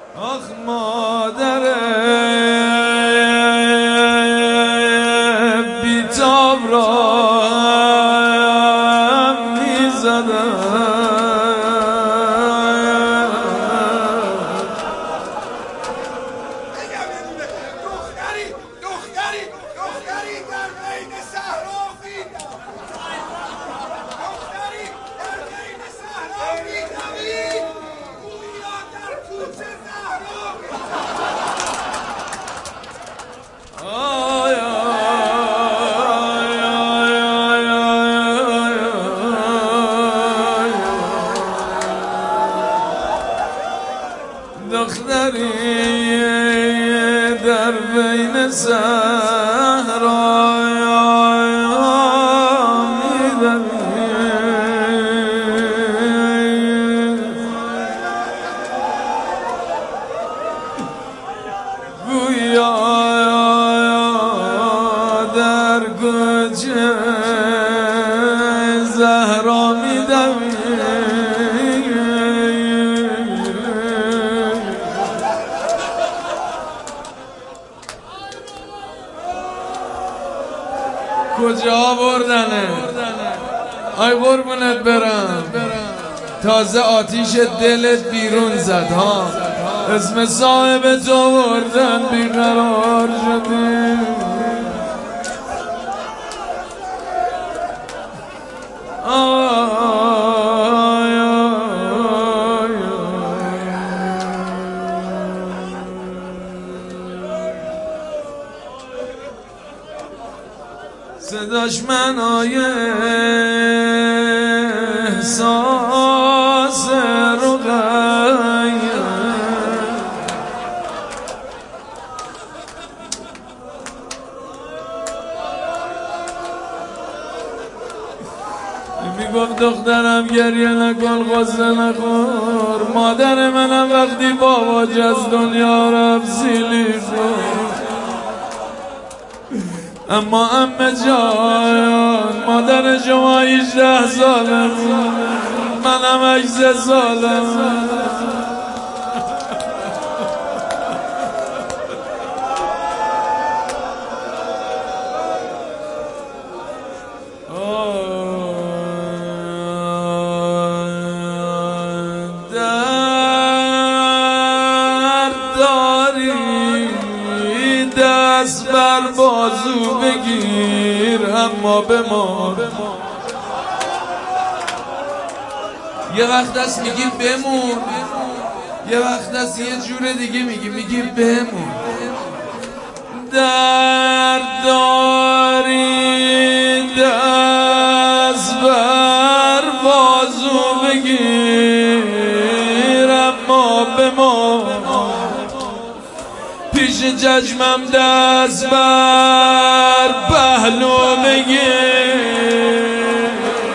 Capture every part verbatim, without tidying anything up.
آخ مادر بیتاب را می زدم. دختری در بین صحرا می‌دوی، گویا در کوچه زهرا می‌دوی. کجا بردنه؟ آی قربونت برم، تازه آتیش دلت بیرون زد ها، اسم صاحب تو بردن بیقرار شدی. صداش منای احساس رقیه، میگفت دخترم گریه نکن غصه نخور، مادر منم وقتی باباج از دنیا رفت سیلی خور. اما امه جان مادر شما هجده سالم، منم هجده سالم. دست بر بازو بگیر اما بمان. یه وقت دست میگی بمون، یه وقت دست یه جور دیگه میگی میگی بمون. درد داری دست بر بازو بگیر اما بمان. پیش چشمم دست بر پهلو بگیر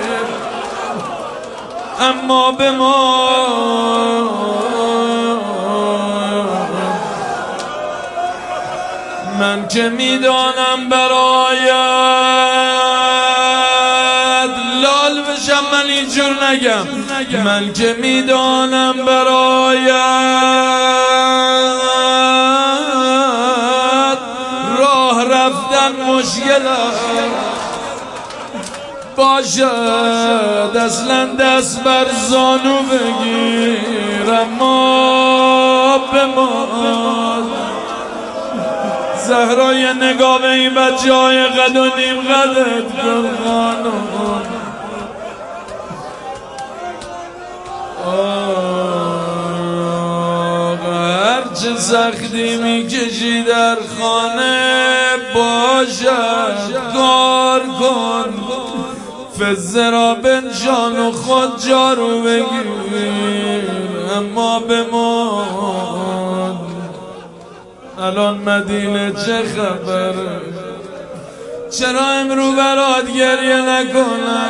اما بمان. من که میدانم برایت لال بشم، من اینجور نگم، من که میدانم برایت راه رفتن مشکل باشد، اصلا دست بر زانو بگیر اما بمان. زهرای نگاه به این بچه های قد و نیم قدت کن خانم. هرچه سختی میکشی در خانه باشد کار کن، فزه را بنشان و خود جارو بگیر اما بمان. الان مدینه چه خبره؟ چرا امرو برات گریه نکنم؟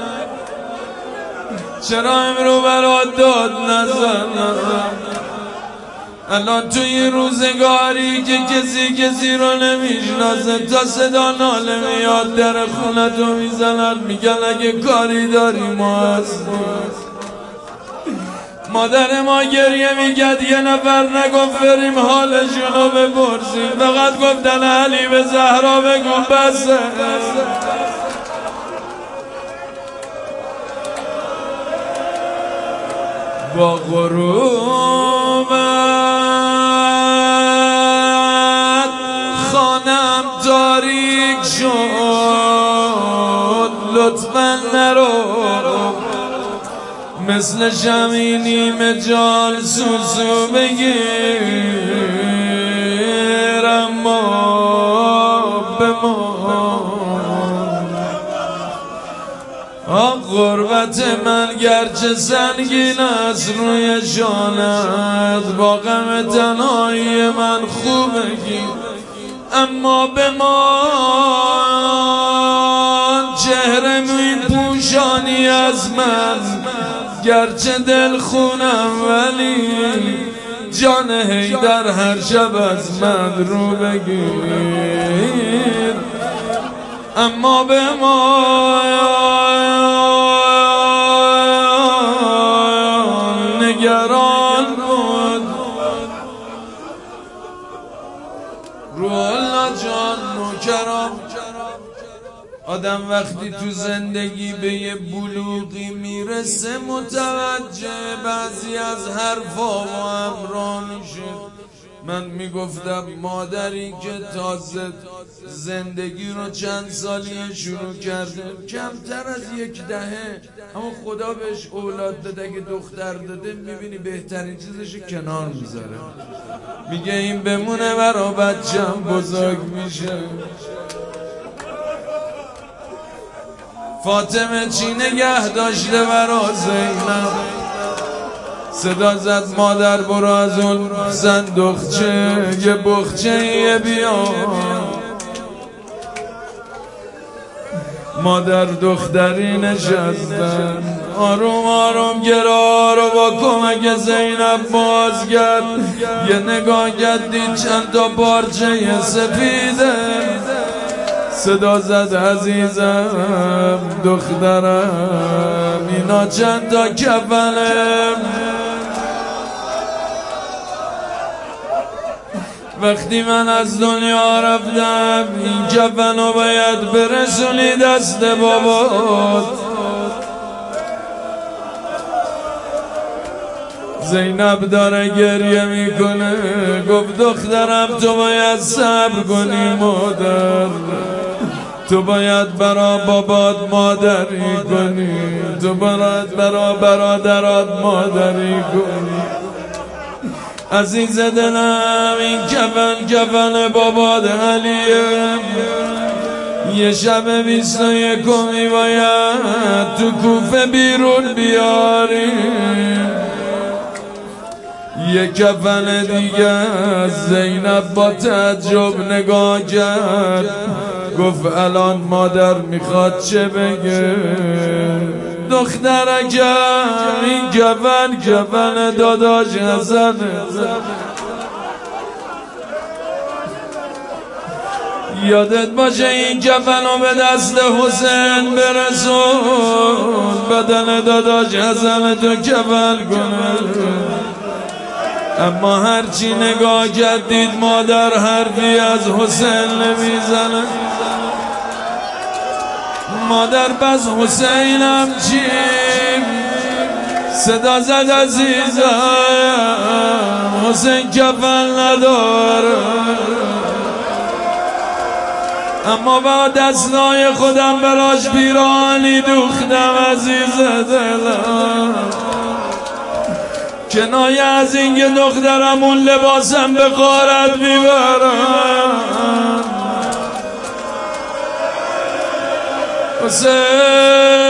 چرا امرو برات داد نزنم؟ الان توی روزگاری که کسی کسی رو نمیشناسه، تا صدا ناله میاد در خونه تو میزنن میگن اگه کاری داری ما هستیم. مادر ما گریه میکرد یه نفر نگفت بریم حالشونو بپرسیم، فقط گفتن علی به زهرا بگو بسه. با غروبت خانم تاریک شد، لطفا نرو مثل شمی نیمه جان سوسو بگیر، اما بمان. آه غربت من گرچه سنگین است روی شانت، با غم تنهایی من خوبگی، اما بمان. چهره می پوشانی از من گرچه دل خونم، ولی جان حیدر هر شب از من رو بگیر، اما به ما نگران بود. رو الله جان نوکرم، آدم وقتی تو زندگی به یه بلوغی میرسه متوجه بعضی از حرفا و امرا میشه. من میگفتم مادری که تازه زندگی رو چند سالیه شروع کرده، کمتر از یک دهه، اما خدا بهش اولاد داده، اگه دختر داده میبینی بهترین چیزش کنار میذاره، میگه این بمونه برا بچم بزرگ میشه. فاطمه چی نگه داشته برا زینب، صدا زد مادر برو از اون صندوقچه یه بخچه یه بیا. مادر دختری نشستن، آروم آروم گرا رو با کمک زینب باز کرد، یه نگاه کرد دید چند تا پارچه سفیده. صدا زد عزیزم دخترم اینا چند تا کفنه، وقتی من از دنیا رفتم این کفنو باید برسونی دست بابات. زینب داره گریه میکنه، گفت دخترم تو باید صبر کنی مادر، تو باید برا بابات مادری کنی، تو باید برا برادرات مادری کنی. عزیز دلم این کفن کفن بابات علیه، یه شب بیست و یکمی باید تو کوفه بیرون بیاری. یه کفن دیگه از زینب با تعجب نگاه کرد، گفت الان مادر میخواد چه بگه؟ دخترکم این کفن کفن داداش حسنه، یادت باشه این کفنو به دست حسین برسون، بدن داداش حسن تو کفن کنه. اما هرچی نگاه کردید مادر حرفی از حسین نمیزنه. مادر بس حسینم چی؟ صدا زد عزیزم حسین کفن نداره، اما با دستای خودم براش پیرانی دوختم عزیز دلم. کنایه از این که دخترم اون لباسم به غارت میبرم. حسین